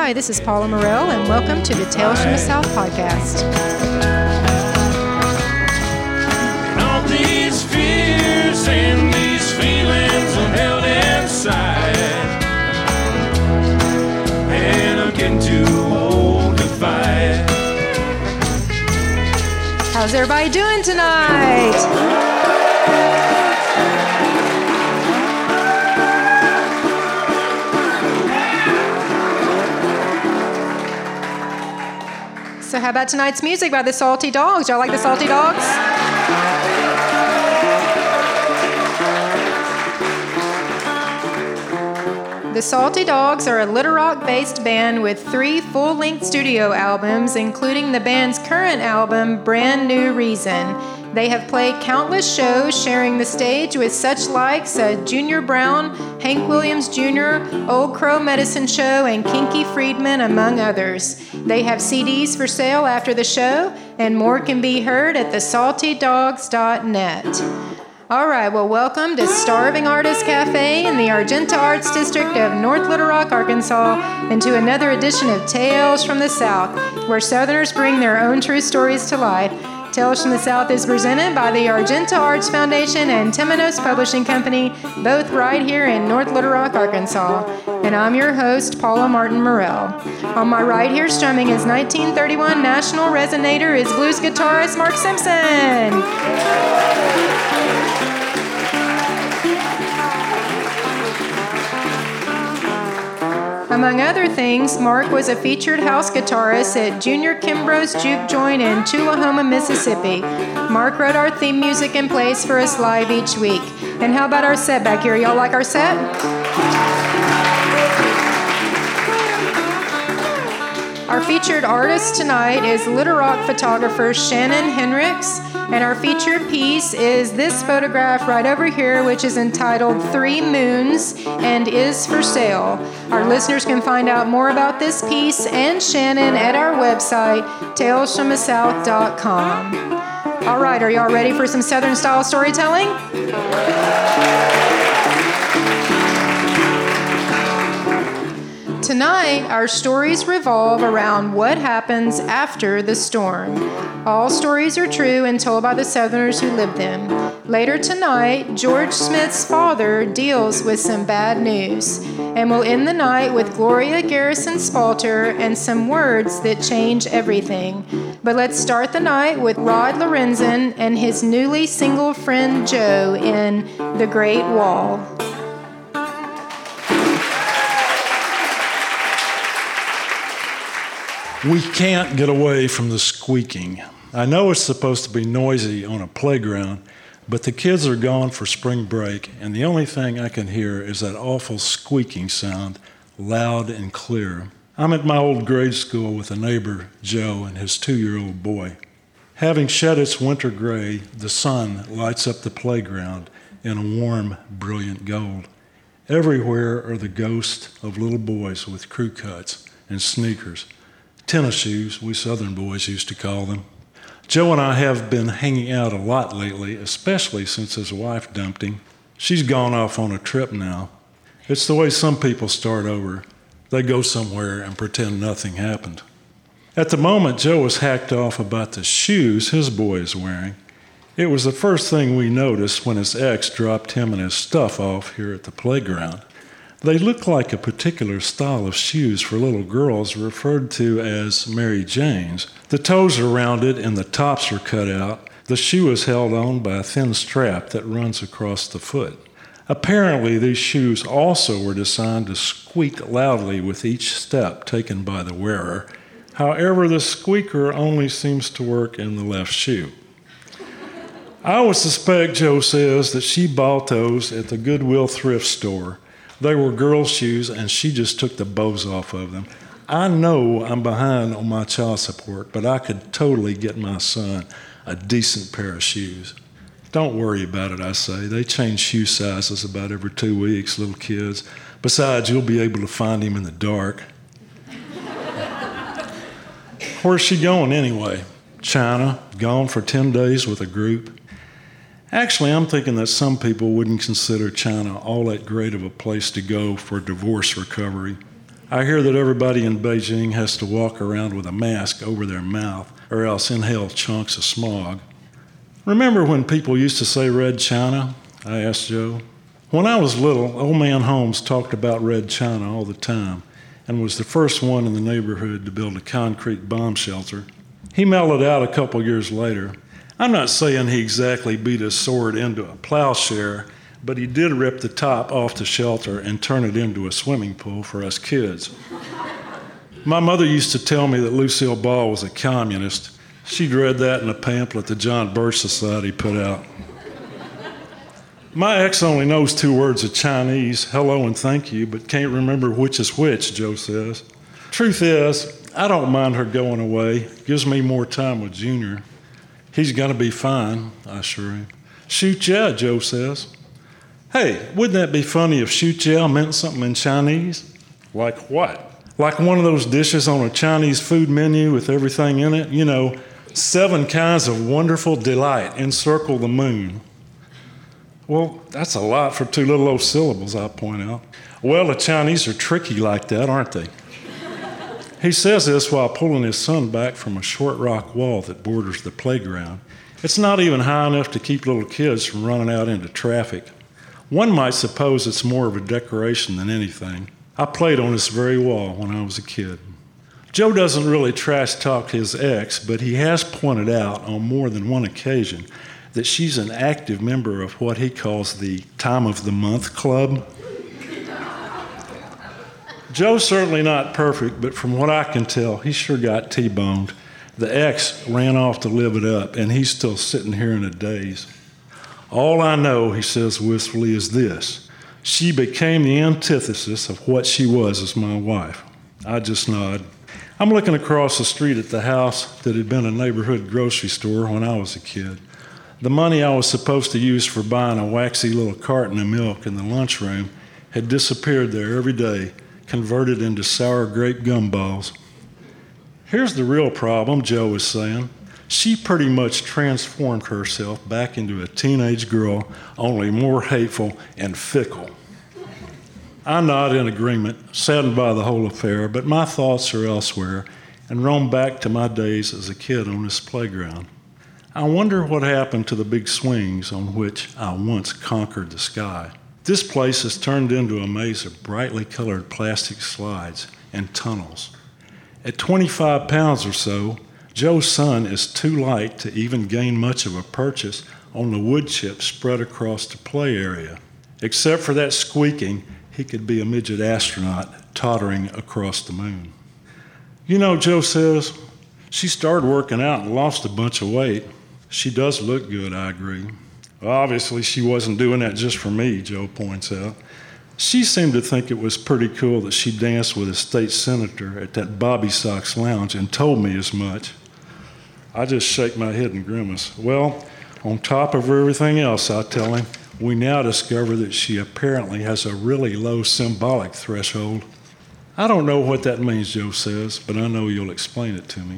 Hi, this is Paula Morell, and welcome to the Tales from the South podcast. And all these fears and these feelings I'm held inside, and I'm getting too old to fight. How's everybody doing tonight? So how about tonight's music by the Salty Dogs? Y'all like the Salty Dogs? The Salty Dogs are a Little Rock-based band with 3 full-length studio albums, including the band's current album, Brand New Reason. They have played countless shows, sharing the stage with such likes as Junior Brown, Hank Williams Jr., Old Crow Medicine Show, and Kinky Friedman, among others. They have CDs for sale after the show, and more can be heard at thesaltydogs.net. All right, well, welcome to Starving Artist Cafe in the Argenta Arts District of North Little Rock, Arkansas, and to another edition of Tales from the South, where Southerners bring their own true stories to light. Tales from the South is presented by the Argenta Arts Foundation and Temenos Publishing Company, both right here in North Little Rock, Arkansas. And I'm your host, Paula Martin Morell. On my right here strumming his 1931 National Resonator is blues guitarist Mark Simpson. Among other things, Mark was a featured house guitarist at Junior Kimbrough's Juke Joint in Tullahoma, Mississippi. Mark wrote our theme music and plays for us live each week. And how about our set back here? Y'all like our set? Our featured artist tonight is Little Rock photographer Shannon Henricks, and our featured piece is this photograph right over here, which is entitled 3 Moons and is for sale. Our listeners can find out more about this piece and Shannon at our website, talesfromthesouth.com. All right, are y'all ready for some Southern style storytelling? Tonight, our stories revolve around what happens after the storm. All stories are true and told by the Southerners who lived them. Later tonight, George Smith's father deals with some bad news, and we'll end the night with Gloria Garrison Spalter and some words that change everything. But let's start the night with Rod Lorenzen and his newly single friend Joe in The Great Wall. We can't get away from the squeaking. I know it's supposed to be noisy on a playground, but the kids are gone for spring break, and the only thing I can hear is that awful squeaking sound, loud and clear. I'm at my old grade school with a neighbor, Joe, and his 2-year-old boy. Having shed its winter gray, the sun lights up the playground in a warm, brilliant gold. Everywhere are the ghosts of little boys with crew cuts and sneakers. Tennis shoes, we Southern boys used to call them. Joe and I have been hanging out a lot lately, especially since his wife dumped him. She's gone off on a trip now. It's the way some people start over. They go somewhere and pretend nothing happened. At the moment, Joe was hacked off about the shoes his boy is wearing. It was the first thing we noticed when his ex dropped him and his stuff off here at the playground. They look like a particular style of shoes for little girls referred to as Mary Janes. The toes are rounded and the tops are cut out. The shoe is held on by a thin strap that runs across the foot. Apparently, these shoes also were designed to squeak loudly with each step taken by the wearer. However, the squeaker only seems to work in the left shoe. I would suspect, Joe says, that she bought those at the Goodwill thrift store. They were girls' shoes, and she just took the bows off of them. I know I'm behind on my child support, but I could totally get my son a decent pair of shoes. Don't worry about it, I say. They change shoe sizes about every 2 weeks, little kids. Besides, you'll be able to find him in the dark. Where's she going anyway? China, gone for 10 days with a group. Actually, I'm thinking that some people wouldn't consider China all that great of a place to go for divorce recovery. I hear that everybody in Beijing has to walk around with a mask over their mouth or else inhale chunks of smog. Remember when people used to say red China? I asked Joe. When I was little, Old Man Holmes talked about red China all the time and was the first one in the neighborhood to build a concrete bomb shelter. He mellowed out a couple years later. I'm not saying he exactly beat his sword into a plowshare, but he did rip the top off the shelter and turn it into a swimming pool for us kids. My mother used to tell me that Lucille Ball was a communist. She'd read that in a pamphlet the John Birch Society put out. My ex only knows 2 words of Chinese, hello and thank you, but can't remember which is which, Joe says. Truth is, I don't mind her going away. Gives me more time with Junior. He's going to be fine, I assure him. Shoot yeah, Joe says. Hey, wouldn't that be funny if shoot yeah meant something in Chinese? Like what? Like one of those dishes on a Chinese food menu with everything in it? You know, 7 kinds of wonderful delight encircle the moon. Well, that's a lot for 2 little old syllables, I point out. Well, the Chinese are tricky like that, aren't they? He says this while pulling his son back from a short rock wall that borders the playground. It's not even high enough to keep little kids from running out into traffic. One might suppose it's more of a decoration than anything. I played on this very wall when I was a kid. Joe doesn't really trash talk his ex, but he has pointed out on more than one occasion that she's an active member of what he calls the Time of the Month Club. Joe's certainly not perfect, but from what I can tell, he sure got T-boned. The ex ran off to live it up, and he's still sitting here in a daze. All I know, he says wistfully, is this. She became the antithesis of what she was as my wife. I just nod. I'm looking across the street at the house that had been a neighborhood grocery store when I was a kid. The money I was supposed to use for buying a waxy little carton of milk in the lunchroom had disappeared there every day, converted into sour grape gumballs. Here's the real problem, Joe was saying. She pretty much transformed herself back into a teenage girl, only more hateful and fickle. I nod in agreement, saddened by the whole affair, but my thoughts are elsewhere and roam back to my days as a kid on this playground. I wonder what happened to the big swings on which I once conquered the sky. This place has turned into a maze of brightly colored plastic slides and tunnels. At 25 pounds or so, Joe's son is too light to even gain much of a purchase on the wood chips spread across the play area. Except for that squeaking, he could be a midget astronaut tottering across the moon. You know, Joe says, she started working out and lost a bunch of weight. She does look good, I agree. Well, obviously, she wasn't doing that just for me, Joe points out. She seemed to think it was pretty cool that she danced with a state senator at that Bobby Sox lounge and told me as much. I just shake my head and grimace. Well, on top of everything else, I tell him, we now discover that she apparently has a really low symbolic threshold. I don't know what that means, Joe says, but I know you'll explain it to me.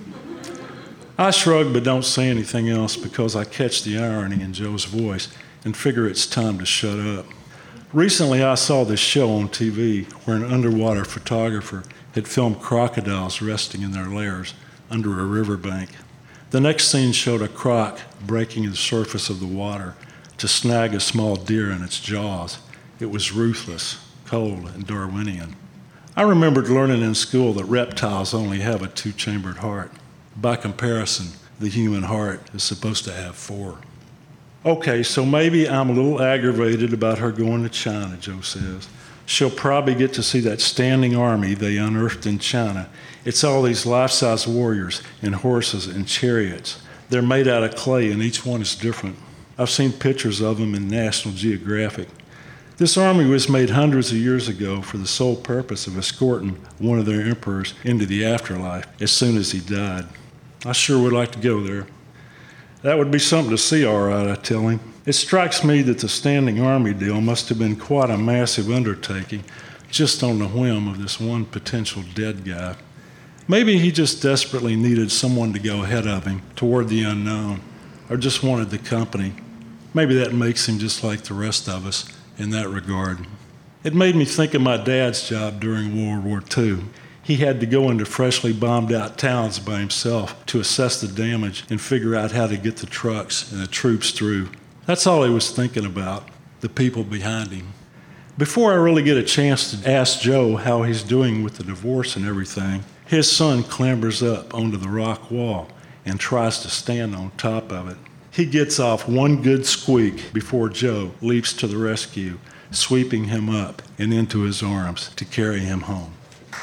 I shrug but don't say anything else because I catch the irony in Joe's voice and figure it's time to shut up. Recently, I saw this show on TV where an underwater photographer had filmed crocodiles resting in their lairs under a riverbank. The next scene showed a croc breaking the surface of the water to snag a small deer in its jaws. It was ruthless, cold, and Darwinian. I remembered learning in school that reptiles only have a 2-chambered heart. By comparison, the human heart is supposed to have 4. Okay, so maybe I'm a little aggravated about her going to China, Joe says. She'll probably get to see that standing army they unearthed in China. It's all these life-size warriors and horses and chariots. They're made out of clay and each one is different. I've seen pictures of them in National Geographic. This army was made hundreds of years ago for the sole purpose of escorting one of their emperors into the afterlife as soon as he died. I sure would like to go there. That would be something to see, all right, I tell him. It strikes me that the standing army deal must have been quite a massive undertaking, just on the whim of this one potential dead guy. Maybe he just desperately needed someone to go ahead of him toward the unknown, or just wanted the company. Maybe that makes him just like the rest of us in that regard. It made me think of my dad's job during World War II. He had to go into freshly bombed out towns by himself to assess the damage and figure out how to get the trucks and the troops through. That's all he was thinking about, the people behind him. Before I really get a chance to ask Joe how he's doing with the divorce and everything, his son clambers up onto the rock wall and tries to stand on top of it. He gets off one good squeak before Joe leaps to the rescue, sweeping him up and into his arms to carry him home.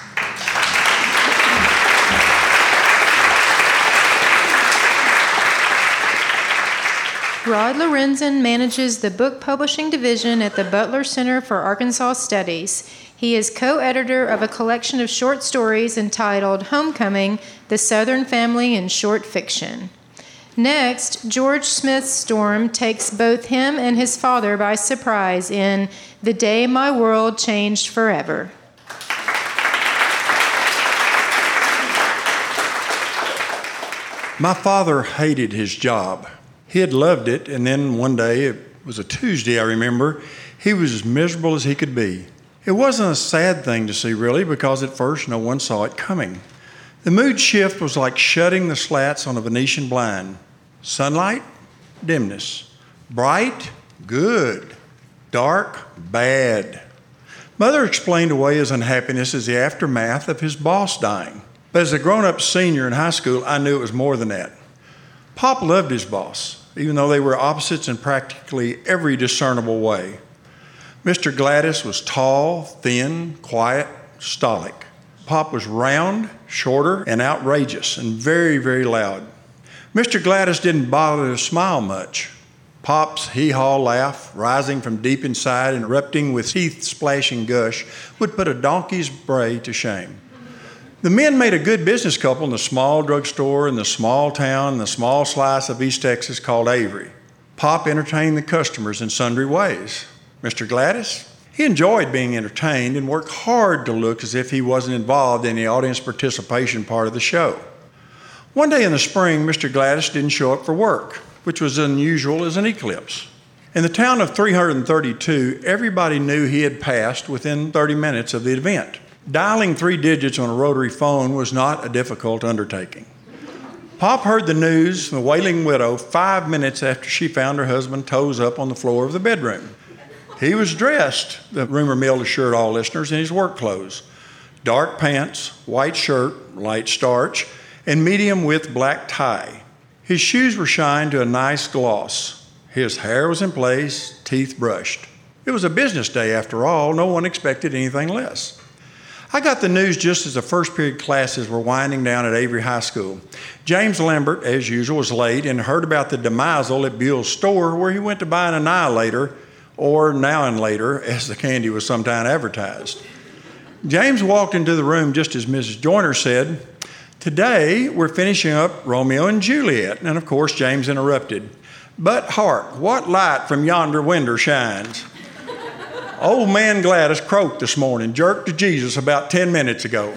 Rod Lorenzen manages the book publishing division at the Butler Center for Arkansas Studies. He is co-editor of a collection of short stories entitled Homecoming, The Southern Family in Short Fiction. Next, George Smith's storm takes both him and his father by surprise in The Day My World Changed Forever. My father hated his job. He had loved it, and then one day, it was a Tuesday, I remember, he was as miserable as he could be. It wasn't a sad thing to see, really, because at first no one saw it coming. The mood shift was like shutting the slats on a Venetian blind. Sunlight, dimness. Bright, good. Dark, bad. Mother explained away his unhappiness as the aftermath of his boss dying. But as a grown-up senior in high school, I knew it was more than that. Pop loved his boss, even though they were opposites in practically every discernible way. Mr. Gladys was tall, thin, quiet, stolid. Pop was round, shorter, and outrageous, and very, very loud. Mr. Gladys didn't bother to smile much. Pop's hee-haw laugh, rising from deep inside and erupting with teeth-splashing gush, would put a donkey's bray to shame. The men made a good business couple in the small drugstore in the small town in the small slice of East Texas called Avery. Pop entertained the customers in sundry ways. Mr. Gladys, he enjoyed being entertained and worked hard to look as if he wasn't involved in the audience participation part of the show. One day in the spring, Mr. Gladys didn't show up for work, which was unusual as an eclipse. In the town of 332, everybody knew he had passed within 30 minutes of the event. Dialing 3 digits on a rotary phone was not a difficult undertaking. Pop heard the news from the wailing widow 5 minutes after she found her husband toes up on the floor of the bedroom. He was dressed, the rumor mill assured all listeners, in his work clothes. Dark pants, white shirt, light starch, and medium-width black tie. His shoes were shined to a nice gloss. His hair was in place, teeth brushed. It was a business day after all. No one expected anything less. I got the news just as the first period classes were winding down at Avery High School. James Lambert, as usual, was late and heard about the demisal at Buell's store where he went to buy an Annihilator, or Now and Later, as the candy was sometimes advertised. James walked into the room just as Mrs. Joyner said, "Today we're finishing up Romeo and Juliet." And of course, James interrupted. "But hark, what light from yonder window shines?" Old man Gladys croaked this morning, jerked to Jesus about 10 minutes ago.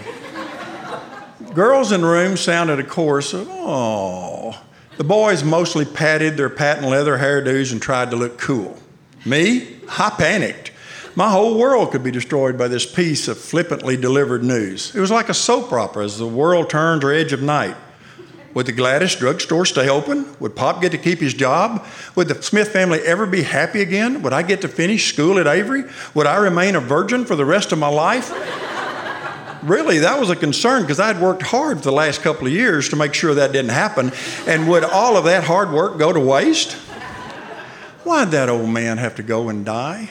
Girls in the room sounded a chorus of, "Oh." The boys mostly patted their patent leather hairdos and tried to look cool. Me? I panicked. My whole world could be destroyed by this piece of flippantly delivered news. It was like a soap opera as the world turned or edge of night. Would the Gladys drugstore stay open? Would Pop get to keep his job? Would the Smith family ever be happy again? Would I get to finish school at Avery? Would I remain a virgin for the rest of my life? Really, that was a concern because I'd worked hard for the last couple of years to make sure that didn't happen. And would all of that hard work go to waste? Why'd that old man have to go and die?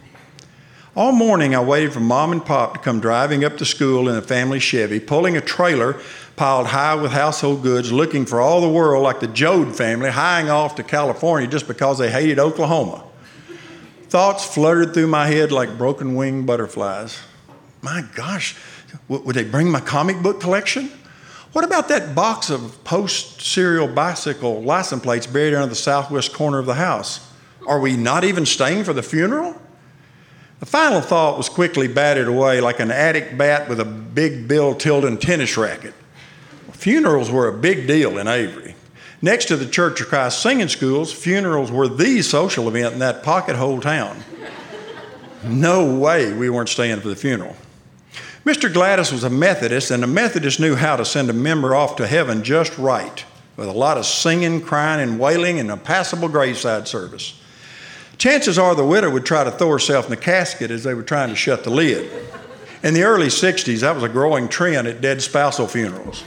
All morning, I waited for Mom and Pop to come driving up to school in a family Chevy, pulling a trailer piled high with household goods, looking for all the world like the Jode family, highing off to California just because they hated Oklahoma. Thoughts fluttered through my head like broken-winged butterflies. My gosh, would they bring my comic book collection? What about that box of post-serial bicycle license plates buried under the southwest corner of the house? Are we not even staying for the funeral? The final thought was quickly batted away like an attic bat with a big Bill Tilden tennis racket. Funerals were a big deal in Avery. Next to the Church of Christ singing schools, funerals were the social event in that pocket hole town. No way we weren't staying for the funeral. Mr. Gladys was a Methodist, and the Methodists knew how to send a member off to heaven just right, with a lot of singing, crying, and wailing and a passable graveside service. Chances are the widow would try to throw herself in the casket as they were trying to shut the lid. In the early 60s, that was a growing trend at dead spousal funerals.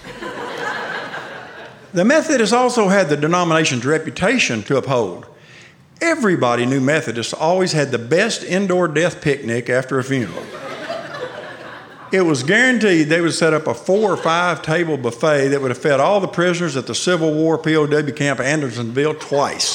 The Methodists also had the denomination's reputation to uphold. Everybody knew Methodists always had the best indoor death picnic after a funeral. It was guaranteed they would set up a 4 or 5 table buffet that would have fed all the prisoners at the Civil War POW camp Andersonville twice.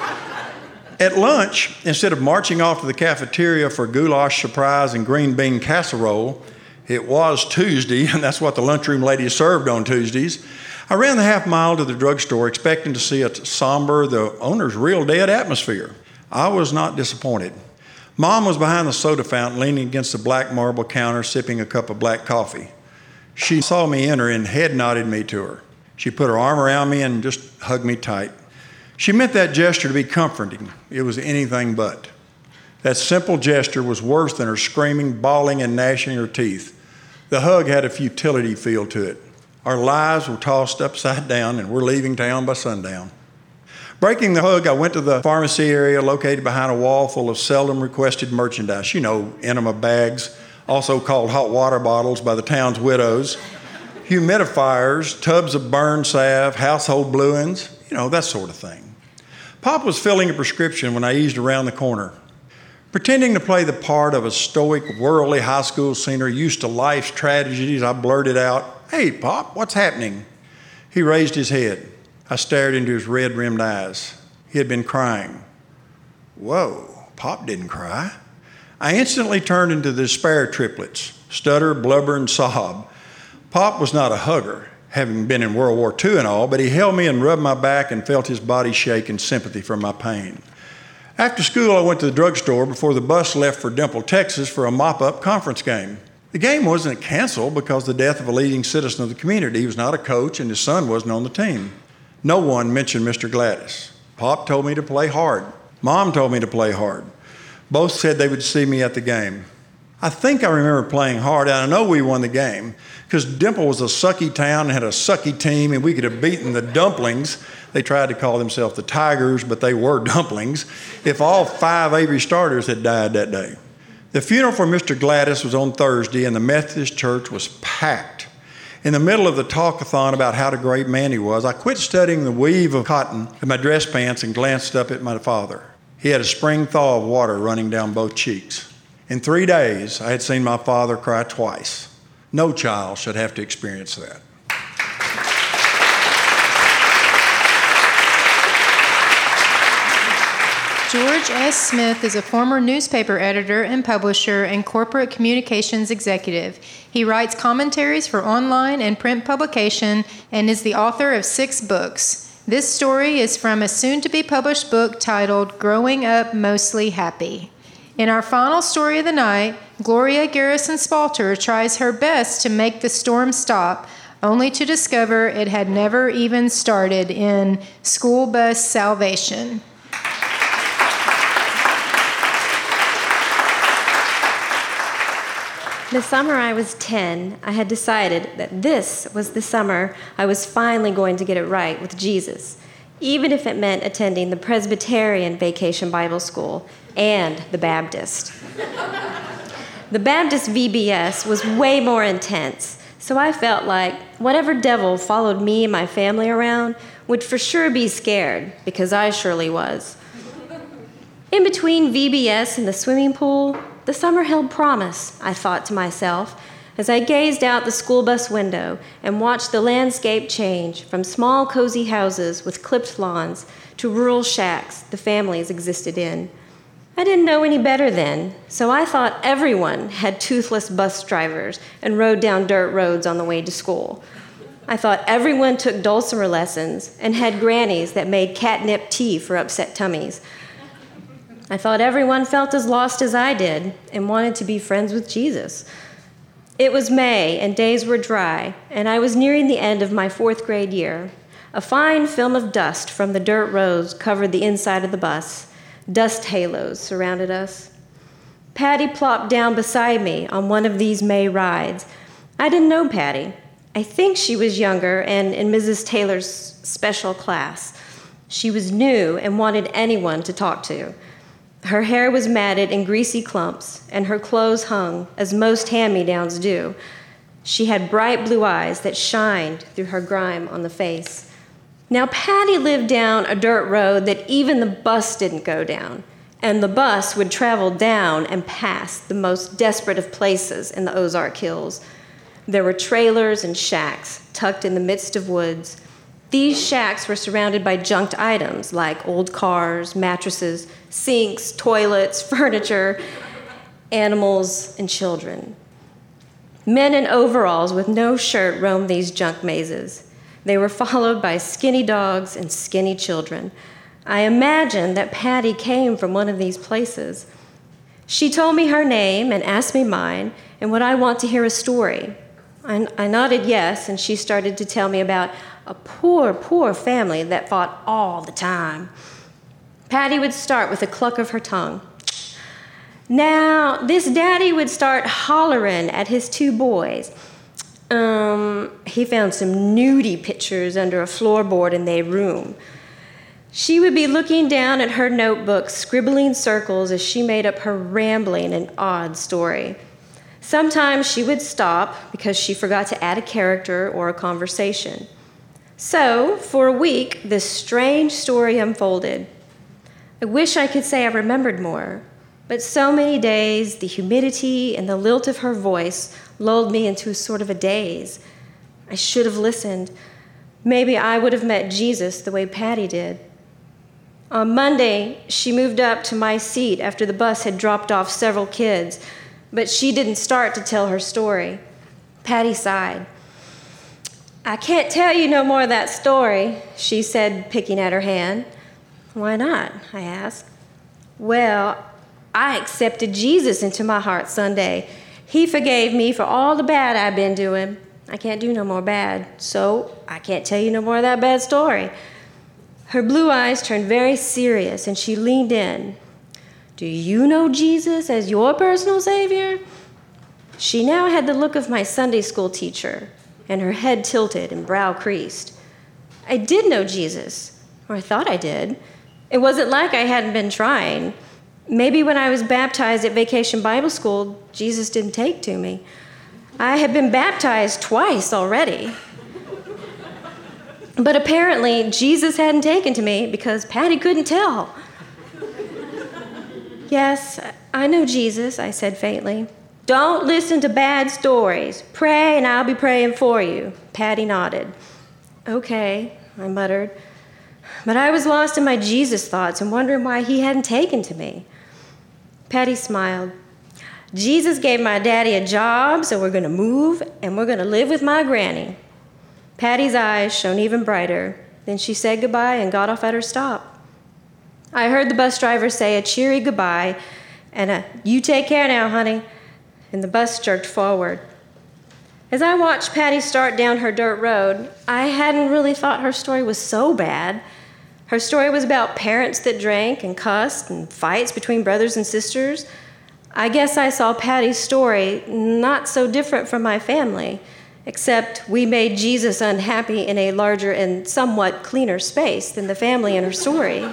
At lunch, instead of marching off to the cafeteria for goulash surprise and green bean casserole, it was Tuesday, and that's what the lunchroom ladies served on Tuesdays, I ran the half mile to the drugstore expecting to see a somber, the owner's real dead atmosphere. I was not disappointed. Mom was behind the soda fountain, leaning against the black marble counter, sipping a cup of black coffee. She saw me enter and head nodded me to her. She put her arm around me and just hugged me tight. She meant that gesture to be comforting. It was anything but. That simple gesture was worse than her screaming, bawling, and gnashing her teeth. The hug had a futility feel to it. Our lives were tossed upside down, and we're leaving town by sundown. Breaking the hug, I went to the pharmacy area located behind a wall full of seldom requested merchandise. You know, enema bags, also called hot water bottles by the town's widows, humidifiers, tubs of burn salve, household blueins, that sort of thing. Pop was filling a prescription when I eased around the corner. Pretending to play the part of a stoic, worldly high school senior used to life's tragedies, I blurted out, "Hey, Pop, what's happening?" He raised his head. I stared into his red-rimmed eyes. He had been crying. Whoa, Pop didn't cry. I instantly turned into the despair triplets, stutter, blubber, and sob. Pop was not a hugger, having been in World War II and all, but he held me and rubbed my back and felt his body shake in sympathy for my pain. After school, I went to the drugstore before the bus left for Dimple, Texas for a mop-up conference game. The game wasn't canceled because of the death of a leading citizen of the community. He was not a coach, and his son wasn't on the team. No one mentioned Mr. Gladys. Pop told me to play hard. Mom told me to play hard. Both said they would see me at the game. I think I remember playing hard, and I know we won the game because Dimple was a sucky town and had a sucky team, and we could have beaten the Dumplings. They tried to call themselves the Tigers, but they were Dumplings, if all 5 Avery starters had died that day. The funeral for Mr. Gladys was on Thursday, and the Methodist church was packed. In the middle of the talk-a-thon about how a great man he was, I quit studying the weave of cotton in my dress pants and glanced up at my father. He had a spring thaw of water running down both cheeks. In 3 days, I had seen my father cry twice. No child should have to experience that. George S. Smith is a former newspaper editor and publisher and corporate communications executive. He writes commentaries for online and print publication and is the author of 6 books. This story is from a soon-to-be-published book titled Growing Up Mostly Happy. In our final story of the night, Gloria Garrison Spalter tries her best to make the storm stop, only to discover it had never even started in School Bus Salvation. The summer I was 10, I had decided that this was the summer I was finally going to get it right with Jesus, even if it meant attending the Presbyterian Vacation Bible School and the Baptist. The Baptist VBS was way more intense, so I felt like whatever devil followed me and my family around would for sure be scared, because I surely was. In between VBS and the swimming pool, the summer held promise, I thought to myself, as I gazed out the school bus window and watched the landscape change from small, cozy houses with clipped lawns to rural shacks the families existed in. I didn't know any better then, so I thought everyone had toothless bus drivers and rode down dirt roads on the way to school. I thought everyone took dulcimer lessons and had grannies that made catnip tea for upset tummies. I thought everyone felt as lost as I did and wanted to be friends with Jesus. It was May, and days were dry, and I was nearing the end of my 4th grade year. A fine film of dust from the dirt roads covered the inside of the bus. Dust halos surrounded us. Patty plopped down beside me on one of these May rides. I didn't know Patty. I think she was younger and in Mrs. Taylor's special class. She was new and wanted anyone to talk to. Her hair was matted in greasy clumps, and her clothes hung, as most hand-me-downs do. She had bright blue eyes that shined through her grime on the face. Now, Patty lived down a dirt road that even the bus didn't go down, and the bus would travel down and past the most desperate of places in the Ozark Hills. There were trailers and shacks tucked in the midst of woods. These shacks were surrounded by junked items like old cars, mattresses, sinks, toilets, furniture, animals, and children. Men in overalls with no shirt roamed these junk mazes. They were followed by skinny dogs and skinny children. I imagined that Patty came from one of these places. She told me her name and asked me mine and would I want to hear a story. I nodded yes, and she started to tell me about a poor, poor family that fought all the time. Patty would start with a cluck of her tongue. Now, this daddy would start hollering at his two boys. He found some nudie pictures under a floorboard in their room. She would be looking down at her notebook, scribbling circles as she made up her rambling and odd story. Sometimes she would stop because she forgot to add a character or a conversation. So, for a week, this strange story unfolded. I wish I could say I remembered more, but so many days, the humidity and the lilt of her voice lulled me into a sort of a daze. I should have listened. Maybe I would have met Jesus the way Patty did. On Monday, she moved up to my seat after the bus had dropped off several kids, but she didn't start to tell her story. Patty sighed. I can't tell you no more of that story, she said, picking at her hand. Why not? I asked. Well, I accepted Jesus into my heart Sunday. He forgave me for all the bad I've been doing. I can't do no more bad, so I can't tell you no more of that bad story. Her blue eyes turned very serious, and she leaned in. Do you know Jesus as your personal Savior? She now had the look of my Sunday school teacher, and her head tilted and brow creased. I did know Jesus, or I thought I did. It wasn't like I hadn't been trying. Maybe when I was baptized at Vacation Bible School, Jesus didn't take to me. I had been baptized twice already. But apparently, Jesus hadn't taken to me because Patty couldn't tell. Yes, I know Jesus, I said faintly. Don't listen to bad stories. Pray and I'll be praying for you. Patty nodded. Okay, I muttered. But I was lost in my Jesus thoughts and wondering why he hadn't taken to me. Patty smiled. Jesus gave my daddy a job, so we're going to move and we're going to live with my granny. Patty's eyes shone even brighter. Then she said goodbye and got off at her stop. I heard the bus driver say a cheery goodbye and a, you take care now, honey, and the bus jerked forward. As I watched Patty start down her dirt road, I hadn't really thought her story was so bad. Her story was about parents that drank and cussed and fights between brothers and sisters. I guess I saw Patty's story not so different from my family, except we made Jesus unhappy in a larger and somewhat cleaner space than the family in her story.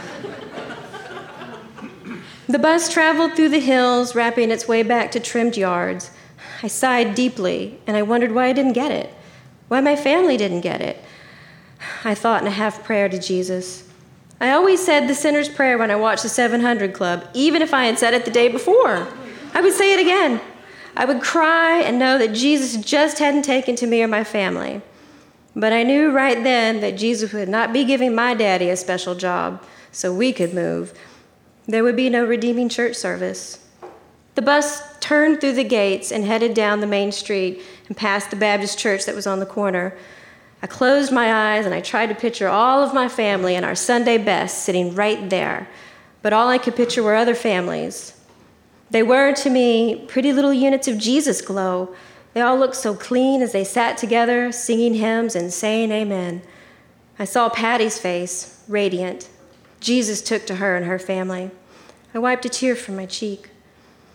The bus traveled through the hills, wrapping its way back to trimmed yards. I sighed deeply, and I wondered why I didn't get it, why my family didn't get it. I thought in a half prayer to Jesus. I always said the sinner's prayer when I watched the 700 Club, even if I had said it the day before. I would say it again. I would cry and know that Jesus just hadn't taken to me or my family. But I knew right then that Jesus would not be giving my daddy a special job so we could move. There would be no redeeming church service. The bus turned through the gates and headed down the main street and past the Baptist church that was on the corner. I closed my eyes and I tried to picture all of my family in our Sunday best sitting right there. But all I could picture were other families. They were, to me, pretty little units of Jesus glow. They all looked so clean as they sat together, singing hymns and saying amen. I saw Patty's face, radiant. Jesus took to her and her family. I wiped a tear from my cheek.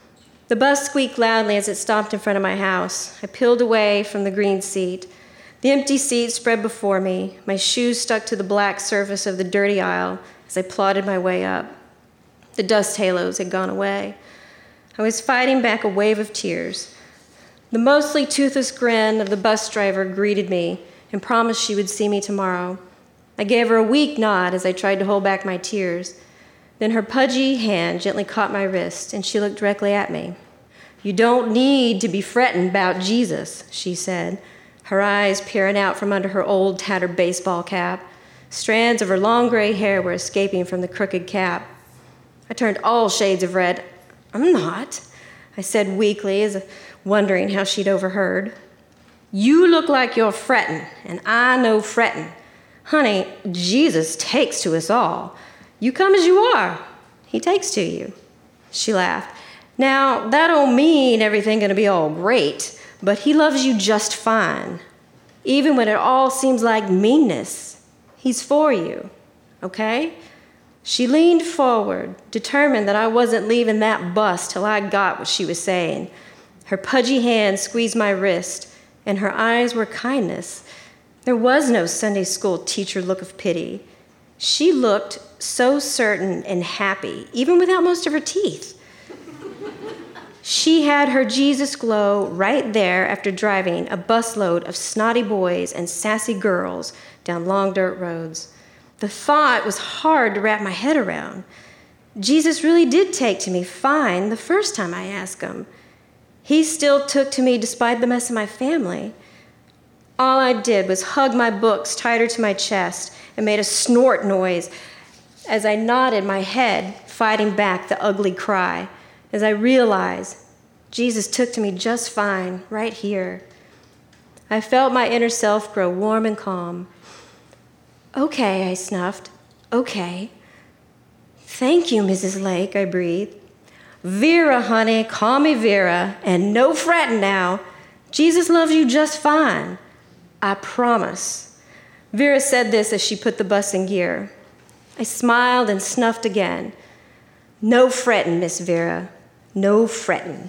The bus squeaked loudly as it stopped in front of my house. I peeled away from the green seat. The empty seat spread before me. My shoes stuck to the black surface of the dirty aisle as I plodded my way up. The dust halos had gone away. I was fighting back a wave of tears. The mostly toothless grin of the bus driver greeted me and promised she would see me tomorrow. I gave her a weak nod as I tried to hold back my tears. Then her pudgy hand gently caught my wrist, and she looked directly at me. "You don't need to be fretting about Jesus," she said, her eyes peering out from under her old, tattered baseball cap. Strands of her long gray hair were escaping from the crooked cap. I turned all shades of red. "I'm not," I said weakly, as wondering how she'd overheard. "You look like you're fretting, and I know fretting. Honey, Jesus takes to us all. You come as you are. He takes to you." She laughed. "Now, that don't mean everything gonna be all great, but he loves you just fine. Even when it all seems like meanness, he's for you, okay?" She leaned forward, determined that I wasn't leaving that bus till I got what she was saying. Her pudgy hand squeezed my wrist, and her eyes were kindness. There was no Sunday school teacher look of pity. She looked so certain and happy, even without most of her teeth. She had her Jesus glow right there after driving a busload of snotty boys and sassy girls down long dirt roads. The thought was hard to wrap my head around. Jesus really did take to me fine the first time I asked him. He still took to me despite the mess in my family. All I did was hug my books tighter to my chest and made a snort noise as I nodded my head, fighting back the ugly cry, as I realized Jesus took to me just fine right here. I felt my inner self grow warm and calm. "Okay," I snuffed. "Okay." "Thank you, Mrs. Lake," I breathed. "Vera, honey, call me Vera, and no fretting now. Jesus loves you just fine. I promise." Vera said this as she put the bus in gear. I smiled and snuffed again. "No fretting, Miss Vera. No fretting."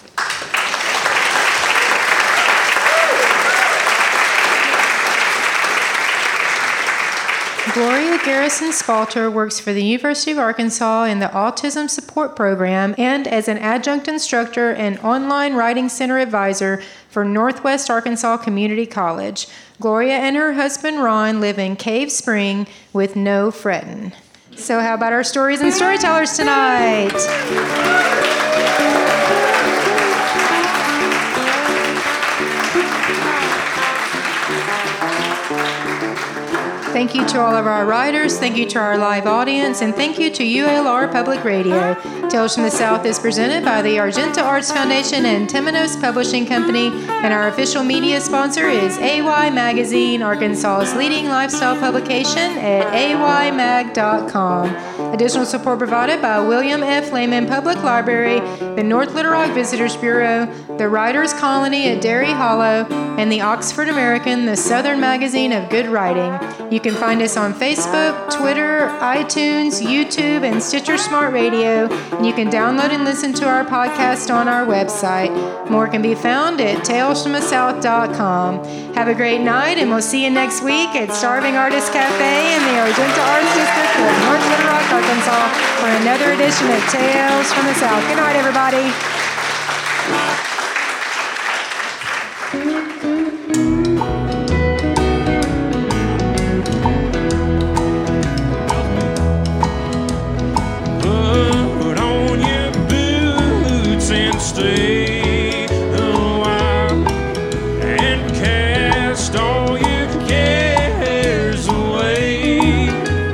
Gloria Garrison Spalter works for the University of Arkansas in the Autism Support Program and as an adjunct instructor and online writing center advisor for Northwest Arkansas Community College. Gloria and her husband Ron live in Cave Spring with no frettin'. So how about our stories and storytellers tonight? Thank you to all of our writers, thank you to our live audience, and thank you to ULR Public Radio. Tales from the South is presented by the Argenta Arts Foundation and Temenos Publishing Company, and our official media sponsor is AY Magazine, Arkansas's leading lifestyle publication at aymag.com. Additional support provided by William F. Lehman Public Library, the North Little Rock Visitors Bureau, the Writers' Colony at Derry Hollow, and the Oxford American, the Southern Magazine of Good Writing. You can find us on Facebook, Twitter, iTunes, YouTube, and Stitcher Smart Radio. And you can download and listen to our podcast on our website. More can be found at talesfromthesouth.com. Have a great night, and we'll see you next week at Starving Artist Cafe in the Argenta Arts District of North Little Rock, Arkansas, for another edition of Tales from the South. Good night, everybody. Stay a while and cast all your cares away.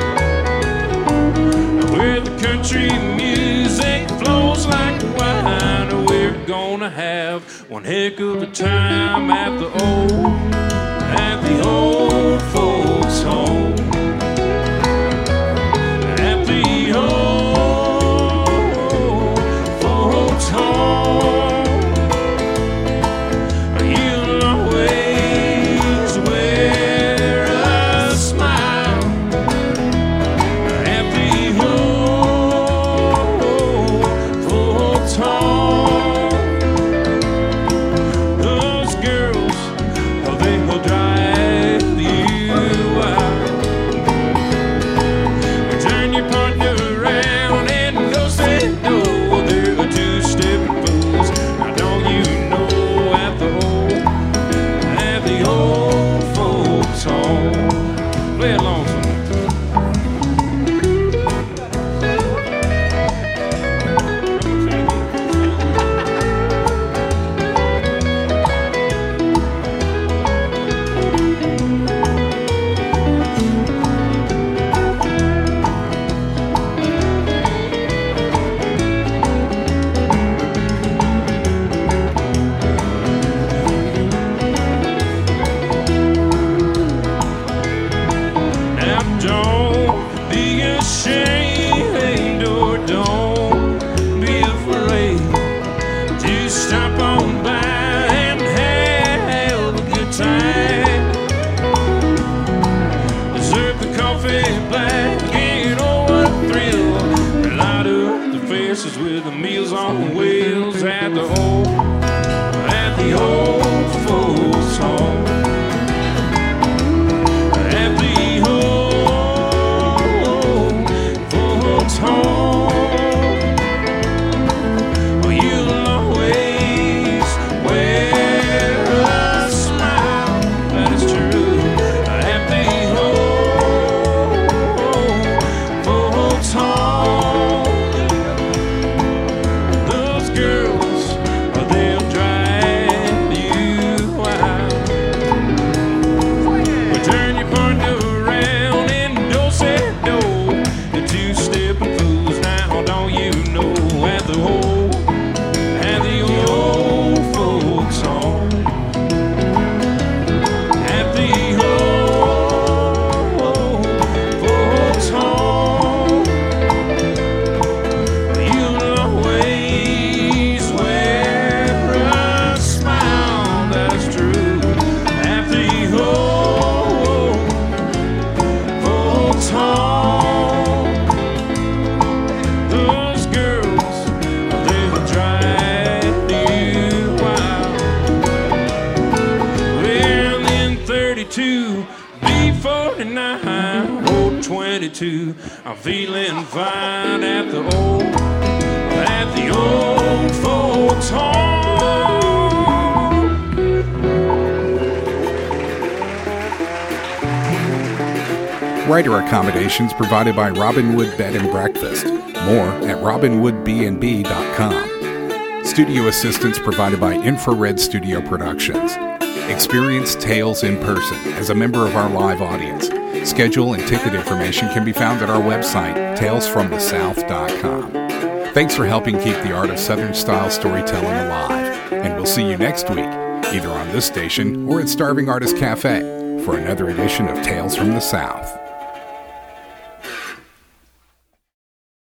Where the country music flows like wine, we're gonna have one heck of a time at the old folks' home. At the old folks' home, you'll always wear a smile. At the old folks' home. 22, B49, road 22. I'm feeling fine at the old folks home. Writer accommodations provided by Robinwood Bed and Breakfast. More at robinwoodbnb.com. Studio assistance provided by Infrared Studio Productions. Experience Tales in person as a member of our live audience. Schedule and ticket information can be found at our website, talesfromthesouth.com. Thanks for helping keep the art of Southern-style storytelling alive, and we'll see you next week, either on this station or at Starving Artist Cafe, for another edition of Tales from the South.